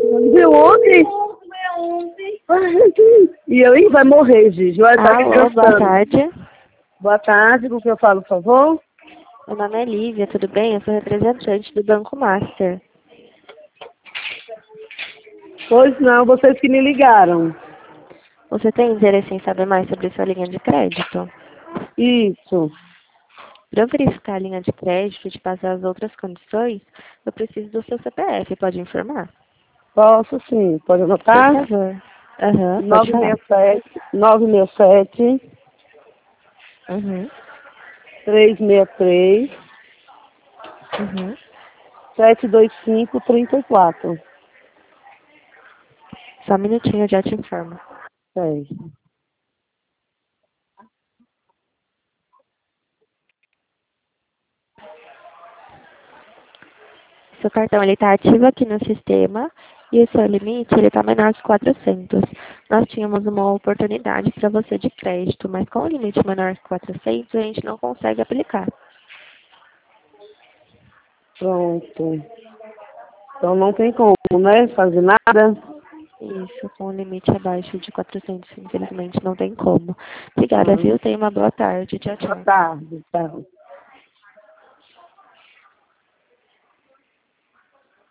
Viu ontem? E eu, vai morrer, Gigi. Vai estar Alô, boa descansando. tarde. Boa tarde, com quem eu falo, por favor? Meu nome é Lívia, tudo bem? Eu sou representante do Banco Master. Pois não, vocês que me ligaram. Você tem interesse em saber mais sobre sua linha de crédito? Isso. Para eu verificar a linha de crédito e te passar as outras condições, eu preciso do seu CPF, pode informar? Posso sim. Pode Por anotar? favor. Aham, pode falar. 967 Uhum, 363 uhum. 725 34. Só um minutinho, eu já te informo. Sei. Seu cartão ele está ativo aqui no sistema e o seu limite ele está menor que 400. Nós tínhamos uma oportunidade para você de crédito, mas com o limite menor que 400 a gente não consegue aplicar. Pronto. Então não tem como, né? Fazer nada. Isso, com o limite abaixo de 400, infelizmente não tem como. Obrigada, Ah, viu? Tenha uma boa tarde. Tchau, boa tchau. tarde. Tchau.